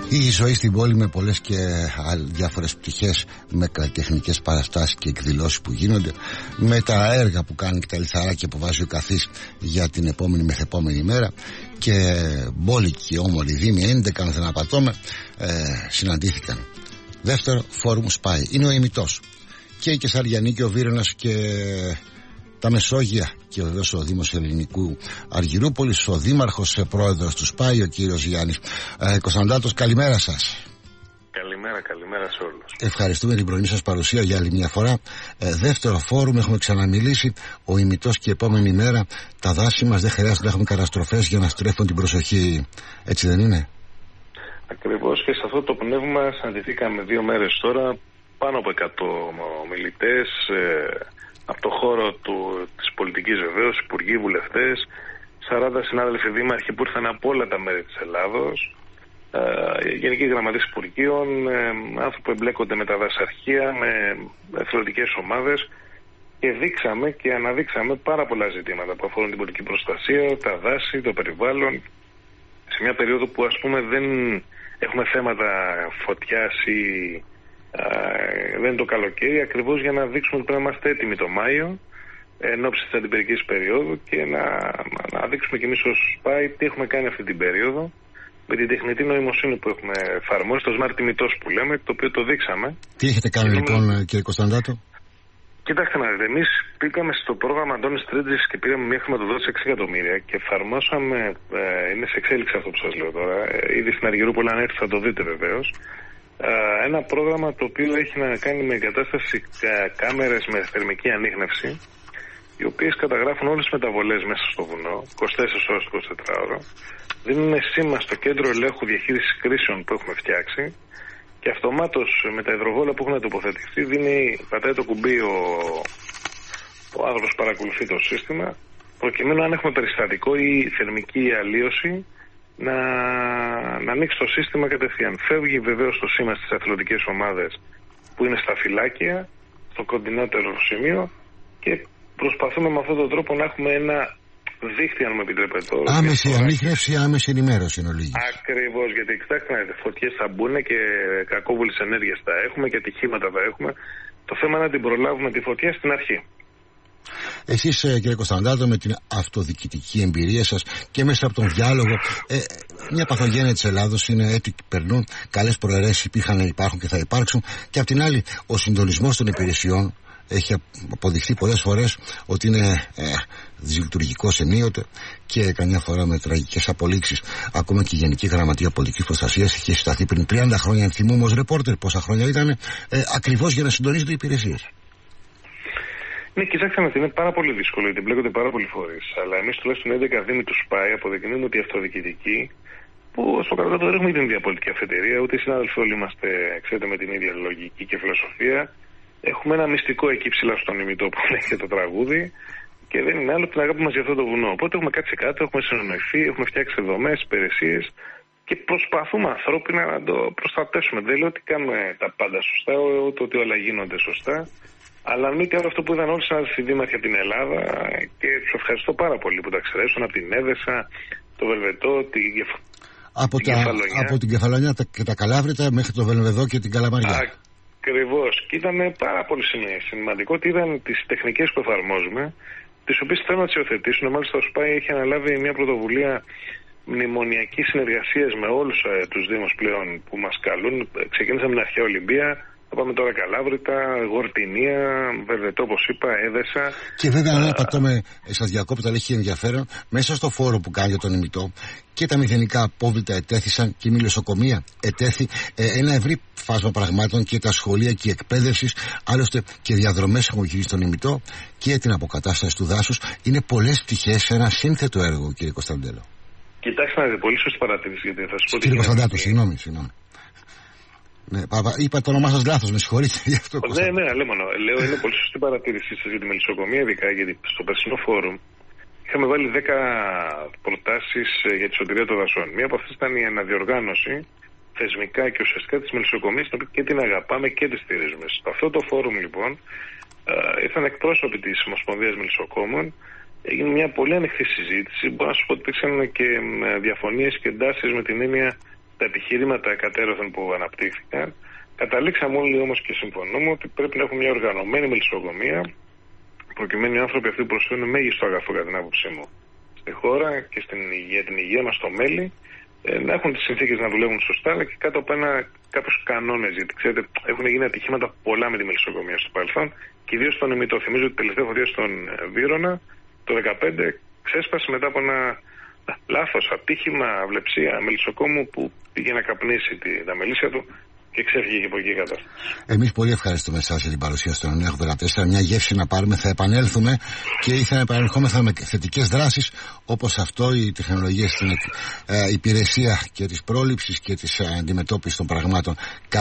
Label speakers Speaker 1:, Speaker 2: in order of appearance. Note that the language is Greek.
Speaker 1: Η ζωή στην πόλη με πολλές και διάφορες πτυχές, με καλλιτεχνικές παραστάσεις και εκδηλώσεις που γίνονται, με τα έργα που κάνει και τα λιθαράκια που βάζει ο καθής για την επόμενη μεθεπόμενη μέρα, και μπόλικοι όμορφοι δήμοι, 11 αν δεν απατώμε, συναντήθηκαν. Δεύτερο φόρουμ σπάει. Είναι ο ημιτός. Και η Κεσαριανή και ο Βύρωνας και τα Μεσόγεια, και βεβαίως ο Δήμος Ελληνικού Αργυρούπολης, ο Δήμαρχος πρόεδρος του ΣΠΑΙ, ο κύριος Γιάννης Κωνσταντάτος. Καλημέρα σας.
Speaker 2: Καλημέρα σε όλους.
Speaker 1: Ευχαριστούμε την πρωινή σας παρουσία για άλλη μια φορά. Δεύτερο φόρουμ, έχουμε ξαναμιλήσει. Ο ημιτός και η επόμενη μέρα. Τα δάση μας δεν χρειάζεται να έχουμε καταστροφές για να στρέφουν την προσοχή. Έτσι δεν είναι?
Speaker 2: Ακριβώς, και σε αυτό το πνεύμα συναντηθήκαμε 2 μέρες τώρα, πάνω από 100 ομιλητές, από το χώρο της πολιτικής βεβαίως, υπουργοί, βουλευτές, 40 συνάδελφοι δήμαρχοι που ήρθαν από όλα τα μέρη της Ελλάδος, γενικοί γραμματείς υπουργείων, άνθρωποι που εμπλέκονται με τα δασαρχεία, με εθελοντικές ομάδες, και δείξαμε και αναδείξαμε πάρα πολλά ζητήματα που αφορούν την πολιτική προστασία, τα δάση, το περιβάλλον, σε μια περίοδο που ας πούμε δεν έχουμε θέματα φωτιάς ή δεν είναι το καλοκαίρι, ακριβώς για να δείξουμε ότι πρέπει να είμαστε έτοιμοι το Μάιο εν ώψη της αντιπυρικής περίοδου, και να δείξουμε κι εμείς ως ΣΠΑΙ τι έχουμε κάνει αυτή την περίοδο με την τεχνητή νοημοσύνη που έχουμε εφαρμόσει, το Smart Ημιτός που λέμε, το οποίο το δείξαμε.
Speaker 1: Τι έχετε κάνει λοιπόν, κύριε Κωνσταντάτο?
Speaker 2: Κοιτάξτε να δείτε, εμείς πήγαμε στο πρόγραμμα Αντώνης Τρίτζης και πήραμε μια χρηματοδότηση 6 εκατομμύρια και εφαρμόσαμε, είναι σε εξέλιξη αυτό που σας λέω τώρα, ήδη στην Αργυρούπολη, αν έρθει θα το δείτε βεβαίως, ένα πρόγραμμα το οποίο έχει να κάνει με εγκατάσταση κάμερες με θερμική ανίχνευση, οι οποίες καταγράφουν όλες τις μεταβολές μέσα στο βουνό, 24 ώρες το 24ωρο, δίνουν σήμα στο κέντρο ελέγχου διαχείρισης κρίσεων που έχουμε φτιάξει, και αυτομάτως με τα υδροβόλα που έχουν τοποθετηθεί πατάει το κουμπί ο άγρος, παρακολουθεί το σύστημα, προκειμένου αν έχουμε περιστατικό ή θερμική αλλίωση να ανοίξει το σύστημα κατευθείαν. Φεύγει βεβαίως το σήμα στις εθελοντικές ομάδες που είναι στα φυλάκια, στο κοντινότερο σημείο, και προσπαθούμε με αυτόν τον τρόπο να έχουμε ένα δίχτυ, αν μου επιτρέπετε.
Speaker 1: Άμεση ανίχνευση, άμεση ενημέρωση είναι ο λίγης.
Speaker 2: Ακριβώς, γιατί κοιτάξτε να δείτε, φωτιές θα μπουν και κακόβουλες ενέργειες θα έχουμε και ατυχήματα θα έχουμε. Το θέμα είναι να την προλάβουμε τη φωτιά στην αρχή.
Speaker 1: Εσείς, κύριε Κωνσταντάτο, με την αυτοδιοικητική εμπειρία σας και μέσα από τον διάλογο, μια παθογένεια της Ελλάδος είναι έτσι, περνούν, καλές προαιρέσεις υπήρχαν, υπάρχουν και θα υπάρξουν, και απ' την άλλη ο συντονισμός των υπηρεσιών έχει αποδειχθεί πολλές φορές ότι είναι δυσλειτουργικός ενίοτε, και καμιά φορά με τραγικές απολύξεις. Ακόμα και η Γενική Γραμματεία Πολιτικής Προστασίας είχε συσταθεί πριν 30 χρόνια, αν θυμούμε ως ρεπόρτερ πόσα χρόνια ήταν, ακριβώς για να συντονίζονται οι υπηρεσίες.
Speaker 2: Ναι, κοιτάξτε να δείτε, είναι πάρα πολύ δύσκολο γιατί μπλέκονται πάρα πολλοί φορείς. Αλλά εμείς τουλάχιστον 11 δήμοι του ΣΠΑΙ αποδεικνύουμε ότι η αυτοδιοικητική, που στο κάτω-κάτω δεν έχουμε την ίδια πολιτική αφετηρία, ούτε οι συνάδελφοι όλοι είμαστε, ξέρετε, με την ίδια λογική και φιλοσοφία. Έχουμε ένα μυστικό εκεί ψηλά στον ημιτό που λέγεται το τραγούδι, και δεν είναι άλλο την αγάπη μας για αυτό το βουνό. Οπότε έχουμε κάτσει κάτω, έχουμε συνεννοηθεί, έχουμε φτιάξει δομές, υπηρεσίες, και προσπαθούμε ανθρώπινα να το προστατεύσουμε. Δεν λέω ότι κάνουμε τα πάντα σωστά, ούτε ότι όλα γίνονται σωστά. Αλλά μη τι άλλο αυτό που είδαν όλοι οι συνάδελφοι δήμαρχοι από την Ελλάδα, και τους ευχαριστώ πάρα πολύ που τα εξαιρέσουν, από την Έδεσα, το Βελβετό, την Κεφαλονιά.
Speaker 1: Από την Κεφαλονιά και τα Καλάβρητα μέχρι το Βελβεδό και την Καλαμαριά.
Speaker 2: Ακριβώς. Και ήταν πάρα πολύ σημαντικό ότι είδαν τις τεχνικές που εφαρμόζουμε, τις οποίες θέλουν να τις υιοθετήσουν. Μάλιστα ο ΣΠΑΙ έχει αναλάβει μια πρωτοβουλία μνημονιακής συνεργασίας με όλους τους δήμους πλέον που μας καλούν. Ξεκίνησαμε την αρχαία Ολυμπία. Θα πάμε τώρα Καλάβρητα, Γορτινία, Βερβετό, όπως είπα, Έδεσα.
Speaker 1: Και βέβαια, αν απατώμε, σας διακόπτω, αλλά έχει ενδιαφέρον, μέσα στο φόρο που κάνει για τον ημιτό, και τα μηδενικά απόβλητα ετέθησαν και η μυλοσοκομεία ετέθη, ένα ευρύ φάσμα πραγμάτων, και τα σχολεία και η εκπαίδευση, άλλωστε και διαδρομές έχουν γυρίσει στον ημιτό, και την αποκατάσταση του δάσους. Είναι πολλές πτυχές σε ένα σύνθετο έργο, κύριε Κωνσταντέλο.
Speaker 2: Κοιτάξτε να δείτε, πολύ σωστή παρατήρηση, γιατί θα σας πω.
Speaker 1: Κύριε Κωνσταντάτο, συγγνώμη. Ναι, είπα το όνομά σας λάθος, με συγχωρείτε γι' αυτό.
Speaker 2: Ναι, λέω είναι πολύ σωστή παρατήρησή σας για τη μελισσοκομεία, ειδικά γιατί στο περσινό φόρουμ είχαμε βάλει 10 προτάσεις για τη σωτηρία των δασών. Μία από αυτές ήταν η αναδιοργάνωση θεσμικά και ουσιαστικά της μελισσοκομείας, την οποία και την αγαπάμε και τη στηρίζουμε. Σε αυτό το φόρουμ λοιπόν ήρθαν εκπρόσωποι της Ομοσπονδίας Μελισσοκόμων, έγινε μια πολύ ανοιχτή συζήτηση. Μπορώ να σας πω ότι υπήρξαν και διαφωνίες και εντάσεις με την έννοια τα επιχειρήματα εκατέρωθεν που αναπτύχθηκαν. Καταλήξαμε όλοι όμως και συμφωνούμε ότι πρέπει να έχουμε μια οργανωμένη μελισσοκομεία, προκειμένου οι άνθρωποι αυτοί που προσφέρουν μέγιστο αγαθό, κατά την άποψή μου, στη χώρα και για την υγεία μας στο μέλι, να έχουν τις συνθήκες να δουλεύουν σωστά, αλλά και κάτω από κάποιους κανόνες. Γιατί ξέρετε, έχουν γίνει ατυχήματα πολλά με τη μελισσοκομεία στο παρελθόν, και ιδίως στον ημιτό. Θυμίζω ότι τελευταία φορά στον Βύρωνα το 2015 ξέσπασε μετά από ένα λάθος, ατύχημα, αυλεψία μελισσοκόμου που πήγε να καπνίσει τα μελίσια του και ξέφυγε και από εκεί η κατάσταση.
Speaker 1: Εμείς πολύ ευχαριστούμε εσάς για την παρουσία στον 984. Μια γεύση να πάρουμε, θα επανέλθουμε και ήθελα να επανερχόμεθα με θετικές δράσεις όπως αυτό, η τεχνολογία στην υπηρεσία και της πρόληψης και της αντιμετώπισης των πραγμάτων.